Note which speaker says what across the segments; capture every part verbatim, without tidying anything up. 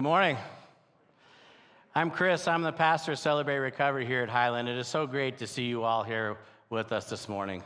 Speaker 1: morning. I'm Chris. I'm the pastor of Celebrate Recovery here at Highland. It is so great to see you all here with us this morning.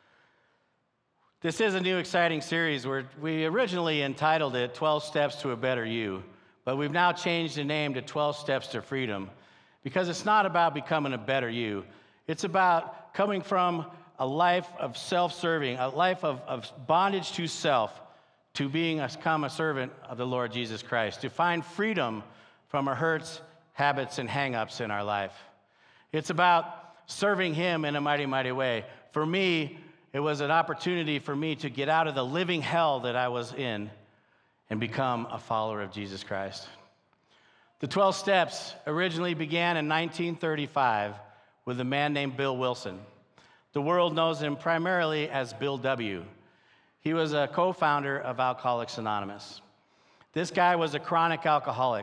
Speaker 1: This is a new exciting series where we originally entitled it twelve Steps to a Better You, but we've now changed the name to twelve Steps to Freedom because it's not about becoming a better you. It's about coming from a life of self-serving, a life of, of bondage to self, to being a, become a servant of the Lord Jesus Christ, to find freedom from our hurts, habits, and hang-ups in our life. It's about serving Him in a mighty, mighty way. For me, it was an opportunity for me to get out of the living hell that I was in and become a follower of Jesus Christ. The twelve Steps originally began in nineteen thirty-five with a man named Bill Wilson. The world knows him primarily as Bill W. He was a co-founder of Alcoholics Anonymous. This guy was a chronic alcoholic.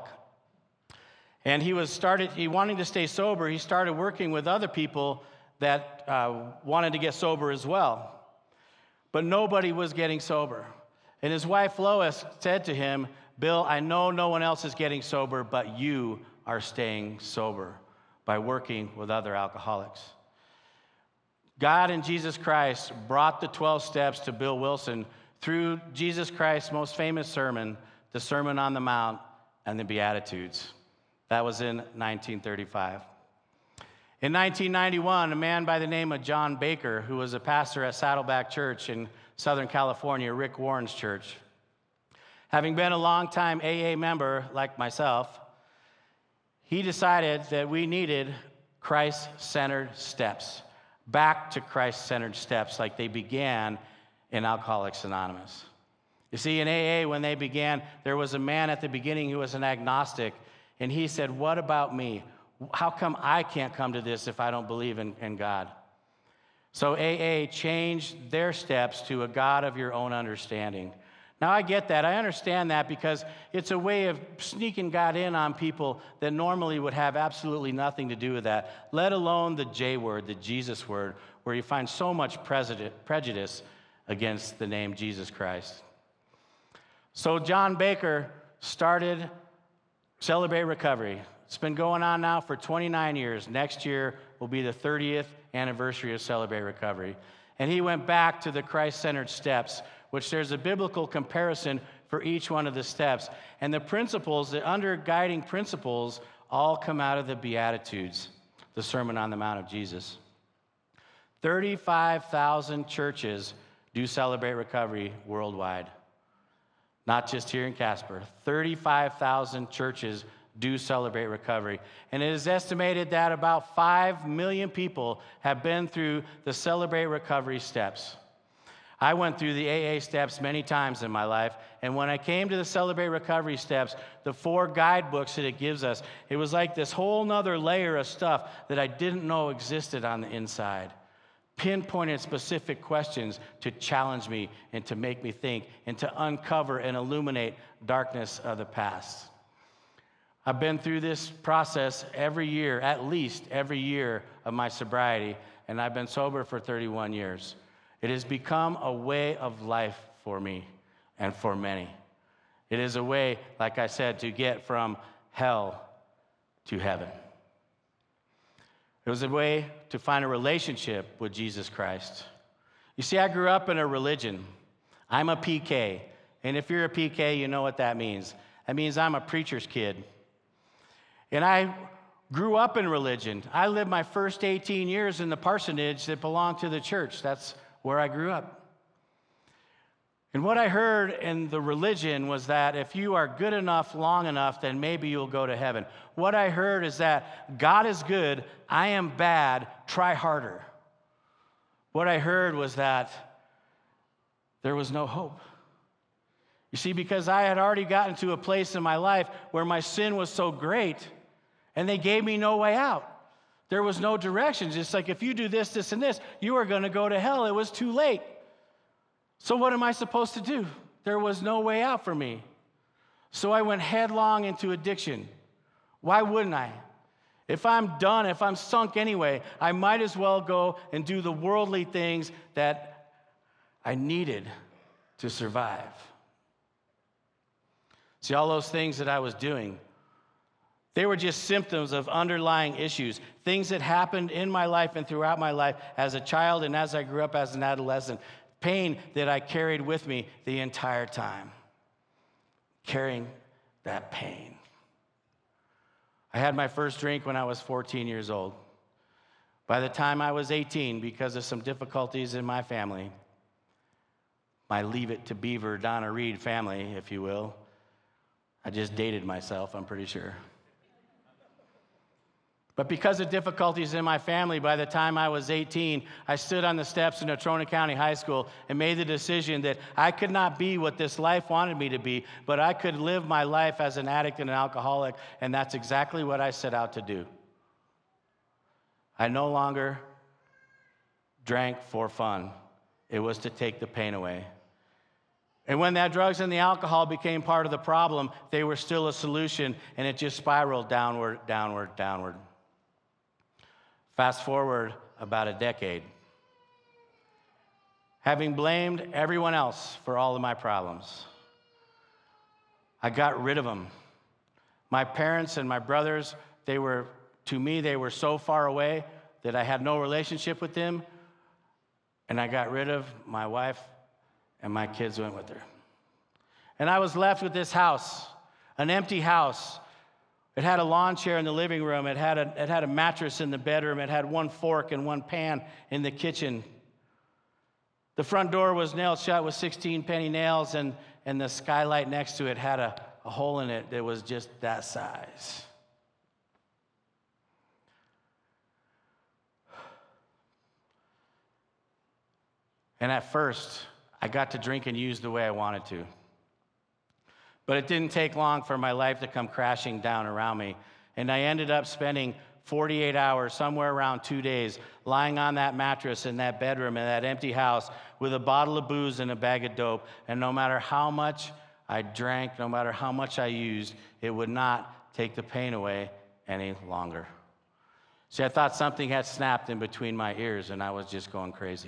Speaker 1: And he was started, he wanting to stay sober, he started working with other people that uh, wanted to get sober as well. But nobody was getting sober. And his wife Lois said to him, "Bill, I know no one else is getting sober, but you are staying sober by working with other alcoholics." God and Jesus Christ brought the twelve steps to Bill Wilson through Jesus Christ's most famous sermon, the Sermon on the Mount and the Beatitudes. That was in nineteen thirty-five. In nineteen ninety-one, a man by the name of John Baker, who was a pastor at Saddleback Church in Southern California, Rick Warren's church, having been a longtime A A member like myself, he decided that we needed Christ-centered steps. Back to Christ-centered steps like they began in Alcoholics Anonymous. You see, in A A, when they began, there was a man at the beginning who was an agnostic, and he said, "What about me? How come I can't come to this if I don't believe in, in God?" So A A changed their steps to a God of your own understanding. Now, I get that. I understand that because it's a way of sneaking God in on people that normally would have absolutely nothing to do with that, let alone the J word, the Jesus word, where you find so much prejudice against the name Jesus Christ. So John Baker started Celebrate Recovery. It's been going on now for twenty-nine years. Next year will be the thirtieth anniversary of Celebrate Recovery. And he went back to the Christ-centered steps, which there's a biblical comparison for each one of the steps. And the principles, the underguiding principles, all come out of the Beatitudes, the Sermon on the Mount of Jesus. thirty-five thousand churches do Celebrate Recovery worldwide. Not just here in Casper. thirty-five thousand churches do Celebrate Recovery. And it is estimated that about five million people have been through the Celebrate Recovery steps. I went through the A A steps many times in my life, and when I came to the Celebrate Recovery steps, the four guidebooks that it gives us, it was like this whole nother layer of stuff that I didn't know existed on the inside. Pinpointed specific questions to challenge me and to make me think and to uncover and illuminate darkness of the past. I've been through this process every year, at least every year of my sobriety, and I've been sober for thirty-one years. It has become a way of life for me and for many. It is a way, like I said, to get from hell to heaven. It was a way to find a relationship with Jesus Christ. You see, I grew up in a religion. I'm a P K, and if you're a P K, you know what that means. That means I'm a preacher's kid. And I grew up in religion. I lived my first eighteen years in the parsonage that belonged to the church. That's where I grew up. And what I heard in the religion was that if you are good enough long enough, then maybe you'll go to heaven. What I heard is that God is good, I am bad, try harder. What I heard was that there was no hope. You see, because I had already gotten to a place in my life where my sin was so great, and they gave me no way out. There was no directions. It's like, if you do this, this, and this, you are going to go to hell. It was too late. So what am I supposed to do? There was no way out for me. So I went headlong into addiction. Why wouldn't I? If I'm done, if I'm sunk anyway, I might as well go and do the worldly things that I needed to survive. See, all those things that I was doing, they were just symptoms of underlying issues, things that happened in my life and throughout my life as a child and as I grew up as an adolescent, pain that I carried with me the entire time, carrying that pain. I had my first drink when I was fourteen years old. By the time I was eighteen, because of some difficulties in my family, my Leave It to Beaver, Donna Reed family, if you will, I just dated myself, I'm pretty sure. But because of difficulties in my family, by the time I was eighteen, I stood on the steps in Natrona County High School and made the decision that I could not be what this life wanted me to be, but I could live my life as an addict and an alcoholic, and that's exactly what I set out to do. I no longer drank for fun. It was to take the pain away. And when that drugs and the alcohol became part of the problem, they were still a solution, and it just spiraled downward, downward, downward. Fast forward about a decade. Having blamed everyone else for all of my problems, I got rid of them. My parents and my brothers, they were, to me, they were so far away that I had no relationship with them, and I got rid of my wife, and my kids went with her. And I was left with this house, an empty house. It had a lawn chair in the living room. It had a, it had a mattress in the bedroom. It had one fork and one pan in the kitchen. The front door was nailed shut with sixteen penny nails, and, and the skylight next to it had a, a hole in it that was just that size. And at first, I got to drink and use the way I wanted to. But it didn't take long for my life to come crashing down around me. And I ended up spending forty-eight hours, somewhere around two days, lying on that mattress in that bedroom in that empty house with a bottle of booze and a bag of dope. And no matter how much I drank, no matter how much I used, it would not take the pain away any longer. See, I thought something had snapped in between my ears, and I was just going crazy.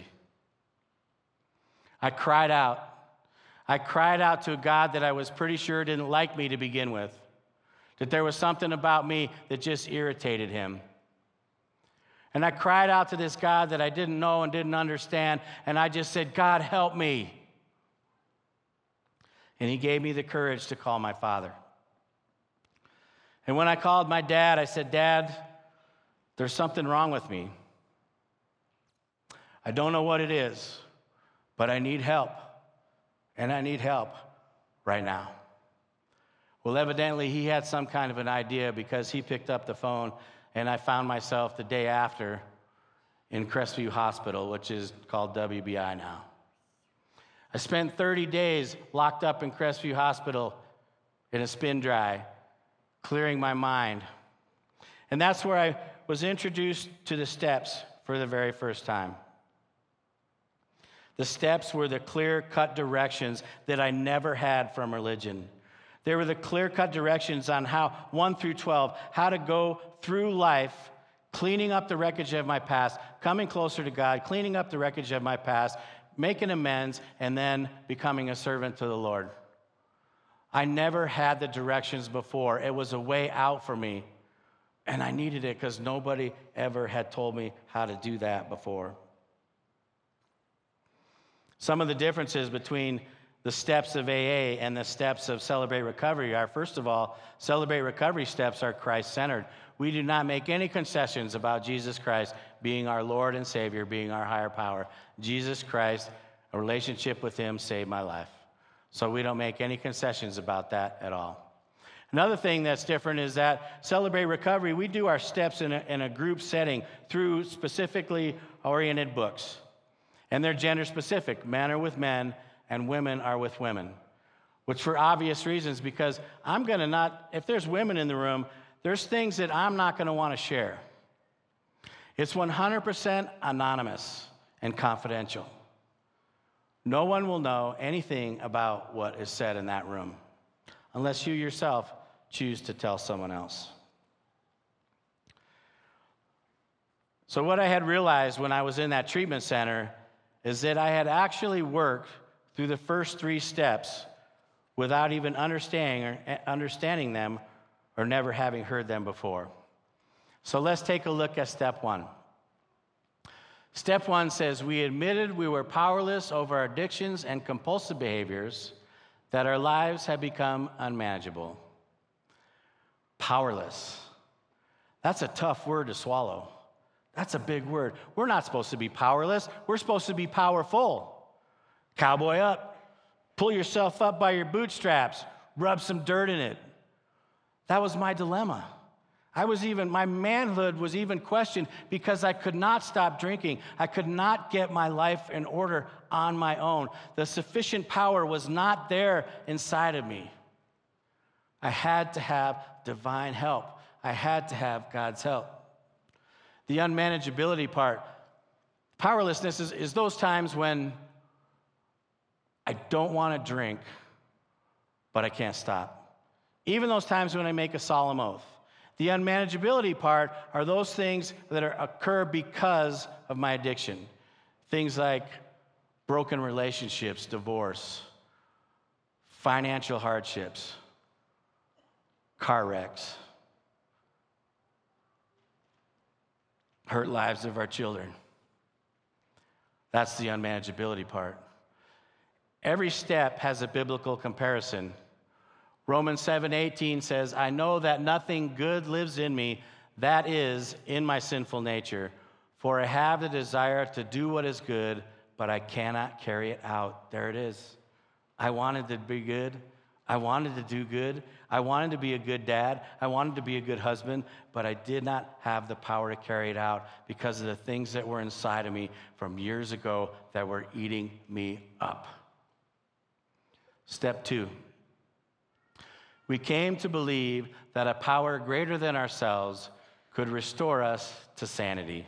Speaker 1: I cried out. I cried out to a God that I was pretty sure didn't like me to begin with, that there was something about me that just irritated him. And I cried out to this God that I didn't know and didn't understand, and I just said, God, help me. And he gave me the courage to call my father. And when I called my dad, I said, Dad, there's something wrong with me. I don't know what it is, but I need help. And I need help right now. Well, evidently, he had some kind of an idea, because he picked up the phone, and I found myself the day after in Crestview Hospital, which is called W B I now. I spent thirty days locked up in Crestview Hospital in a spin dry, clearing my mind. And that's where I was introduced to the steps for the very first time. The steps were the clear-cut directions that I never had from religion. They were the clear-cut directions on how, one through twelve, how to go through life, cleaning up the wreckage of my past, coming closer to God, cleaning up the wreckage of my past, making amends, and then becoming a servant to the Lord. I never had the directions before. It was a way out for me, and I needed it because nobody ever had told me how to do that before. Some of the differences between the steps of A A and the steps of Celebrate Recovery are, first of all, Celebrate Recovery steps are Christ-centered. We do not make any concessions about Jesus Christ being our Lord and Savior, being our higher power. Jesus Christ, a relationship with him saved my life. So we don't make any concessions about that at all. Another thing that's different is that Celebrate Recovery, we do our steps in a, in a group setting through specifically oriented books. And they're gender specific. Men are with men and women are with women. Which for obvious reasons, because I'm going to not, if there's women in the room, there's things that I'm not going to want to share. It's one hundred percent anonymous and confidential. No one will know anything about what is said in that room, unless you yourself choose to tell someone else. So what I had realized when I was in that treatment center is that I had actually worked through the first three steps without even understanding, or, understanding them or never having heard them before. So let's take a look at step one. Step one says, we admitted we were powerless over our addictions and compulsive behaviors, that our lives had become unmanageable. Powerless. That's a tough word to swallow. That's a big word. We're not supposed to be powerless. We're supposed to be powerful. Cowboy up. Pull yourself up by your bootstraps. Rub some dirt in it. That was my dilemma. I was even, my manhood was even questioned because I could not stop drinking. I could not get my life in order on my own. The sufficient power was not there inside of me. I had to have divine help. I had to have God's help. The unmanageability part, powerlessness is, is those times when I don't want to drink, but I can't stop. Even those times when I make a solemn oath. The unmanageability part are those things that are, occur because of my addiction. Things like broken relationships, divorce, financial hardships, car wrecks, hurt lives of our children. That's the unmanageability part. Every step has a biblical comparison. Romans seven eighteen says, I know that nothing good lives in me, that is, in my sinful nature. For I have the desire to do what is good, but I cannot carry it out. There it is. I wanted to be good. I wanted to do good. I wanted to be a good dad. I wanted to be a good husband, but I did not have the power to carry it out because of the things that were inside of me from years ago that were eating me up. Step two. We came to believe that a power greater than ourselves could restore us to sanity.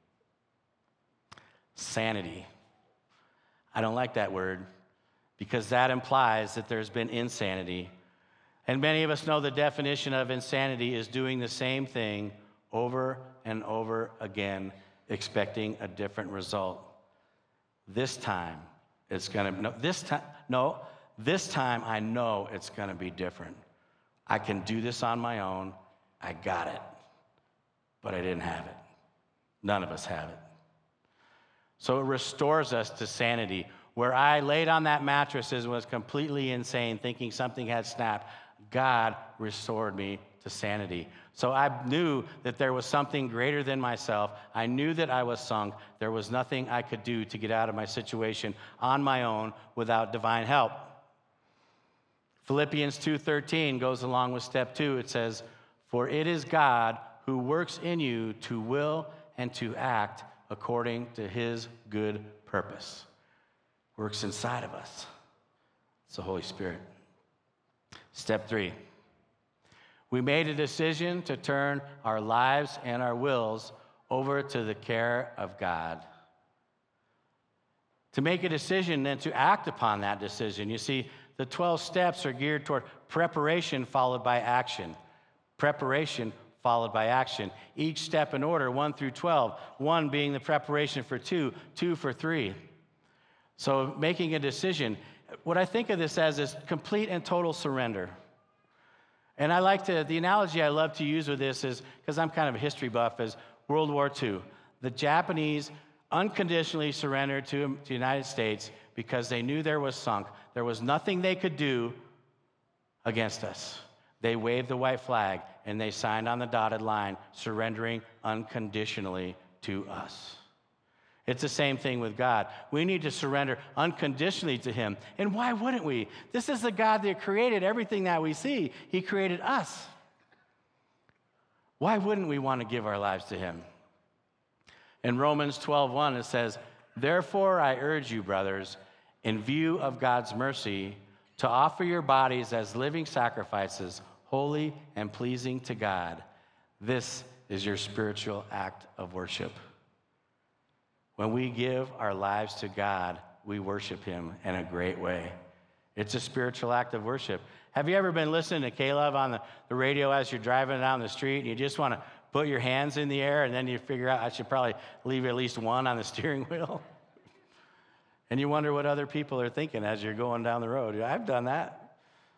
Speaker 1: Sanity. I don't like that word because that implies that there's been insanity. And many of us know the definition of insanity is doing the same thing over and over again, expecting a different result. This time, it's going to, no, this time, no, this time I know it's going to be different. I can do this on my own. I got it. But I didn't have it. None of us have it. So it restores us to sanity. Where I laid on that mattress and was completely insane, thinking something had snapped, God restored me to sanity. So I knew that there was something greater than myself. I knew that I was sunk. There was nothing I could do to get out of my situation on my own without divine help. Philippians two thirteen goes along with step two. It says, for it is God who works in you to will and to act according to his good purpose. Works inside of us. It's the Holy Spirit. Step three. We made a decision to turn our lives and our wills over to the care of God. To make a decision and to act upon that decision. You see, the twelve steps are geared toward preparation followed by action. Preparation followed by action. Each step in order, one through twelve. One being the preparation for two, two for three. So making a decision. What I think of this as is complete and total surrender. And I like to, the analogy I love to use with this is, because I'm kind of a history buff, is World War Two. The Japanese unconditionally surrendered to, to the United States because they knew there was sunk. There was nothing they could do against us. They waved the white flag and they signed on the dotted line, surrendering unconditionally to us. It's the same thing with God. We need to surrender unconditionally to him. And why wouldn't we? This is the God that created everything that we see. He created us. Why wouldn't we want to give our lives to him? In Romans twelve one, it says, therefore I urge you, brothers, in view of God's mercy, to offer your bodies as living sacrifices, holy and pleasing to God. This is your spiritual act of worship. When we give our lives to God, we worship him in a great way. It's a spiritual act of worship. Have you ever been listening to Caleb on the, the radio as you're driving down the street and you just want to put your hands in the air and then you figure out I should probably leave at least one on the steering wheel? And you wonder what other people are thinking as you're going down the road. I've done that.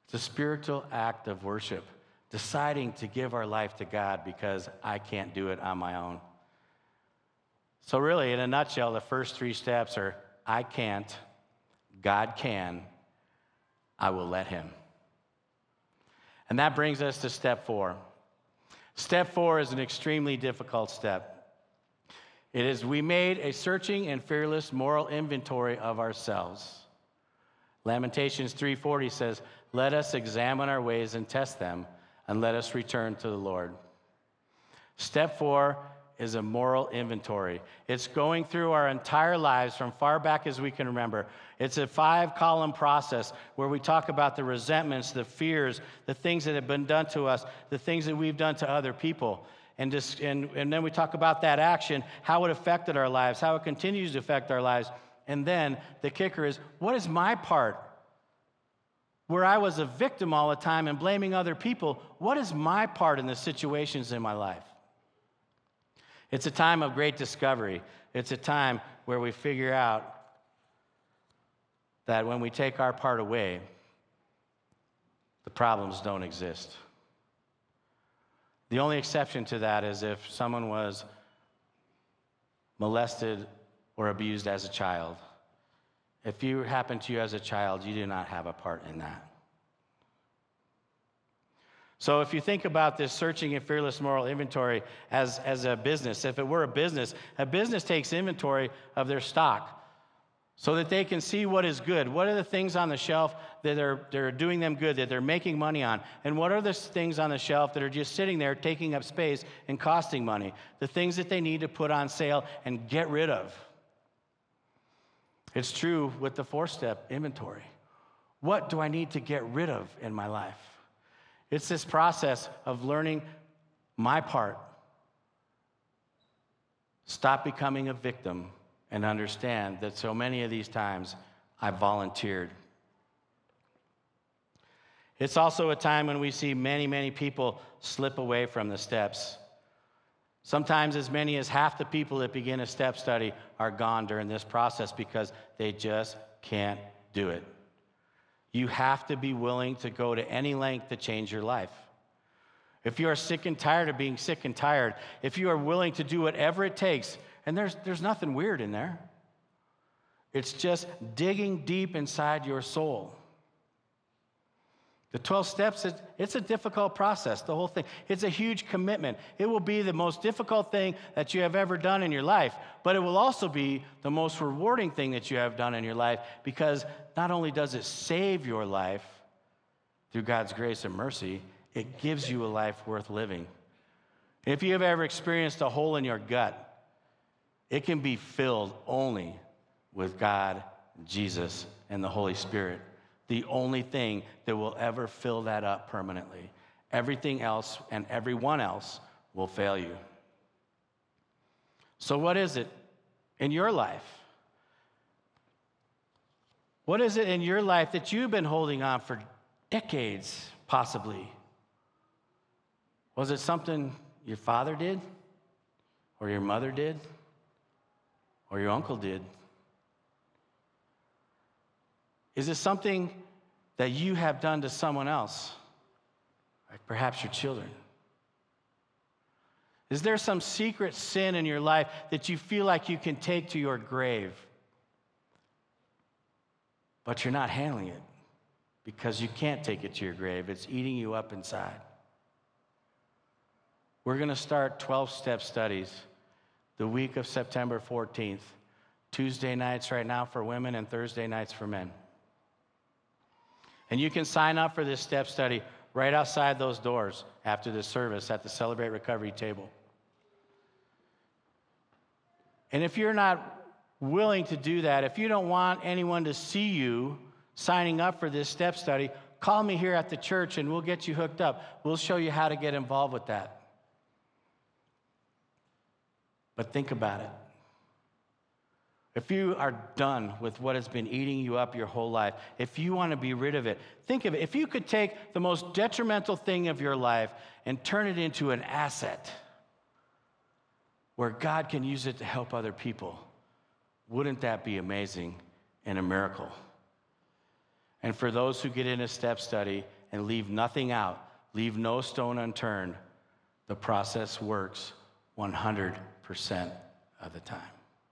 Speaker 1: It's a spiritual act of worship, deciding to give our life to God because I can't do it on my own. So really, in a nutshell, the first three steps are I can't, God can, I will let him. And that brings us to step four. Step four is an extremely difficult step. It is we made a searching and fearless moral inventory of ourselves. Lamentations three forty says, let us examine our ways and test them, and let us return to the Lord. Step four is a moral inventory. It's going through our entire lives from far back as we can remember. It's a five-column process where we talk about the resentments, the fears, the things that have been done to us, the things that we've done to other people. And, just, and, and then we talk about that action, how it affected our lives, how it continues to affect our lives. And then the kicker is, what is my part? Where I was a victim all the time and blaming other people, what is my part in the situations in my life? It's a time of great discovery. It's a time where we figure out that when we take our part away, the problems don't exist. The only exception to that is if someone was molested or abused as a child. If you happened to you as a child, you do not have a part in that. So if you think about this searching and fearless moral inventory as, as a business, if it were a business, a business takes inventory of their stock so that they can see what is good. What are the things on the shelf that are, that are doing them good, that they're making money on? And what are the things on the shelf that are just sitting there taking up space and costing money? The things that they need to put on sale and get rid of. It's true with the four-step inventory. What do I need to get rid of in my life? It's this process of learning my part. Stop becoming a victim and understand that so many of these times I volunteered. It's also a time when we see many, many people slip away from the steps. Sometimes as many as half the people that begin a step study are gone during this process because they just can't do it. You have to be willing to go to any length to change your life. If you are sick and tired of being sick and tired, if you are willing to do whatever it takes, and there's, there's nothing weird in there. It's just digging deep inside your soul. The twelve steps, it's a difficult process, the whole thing. It's a huge commitment. It will be the most difficult thing that you have ever done in your life, but it will also be the most rewarding thing that you have done in your life because not only does it save your life through God's grace and mercy, it gives you a life worth living. If you have ever experienced a hole in your gut, it can be filled only with God, Jesus, and the Holy Spirit. The only thing that will ever fill that up permanently. Everything else and everyone else will fail you. So what is it in your life? What is it in your life that you've been holding on for decades, possibly? Was it something your father did? Or your mother did? Or your uncle did? Is it something that you have done to someone else? Like perhaps your children? Is there some secret sin in your life that you feel like you can take to your grave, but you're not handling it because you can't take it to your grave? It's eating you up inside. We're going to start twelve-step studies the week of September fourteenth. Tuesday nights right now for women and Thursday nights for men. And you can sign up for this step study right outside those doors after the service at the Celebrate Recovery table. And if you're not willing to do that, if you don't want anyone to see you signing up for this step study, call me here at the church and we'll get you hooked up. We'll show you how to get involved with that. But think about it. If you are done with what has been eating you up your whole life, if you want to be rid of it, think of it. If you could take the most detrimental thing of your life and turn it into an asset where God can use it to help other people, wouldn't that be amazing and a miracle? And for those who get in a step study and leave nothing out, leave no stone unturned, the process works one hundred percent of the time.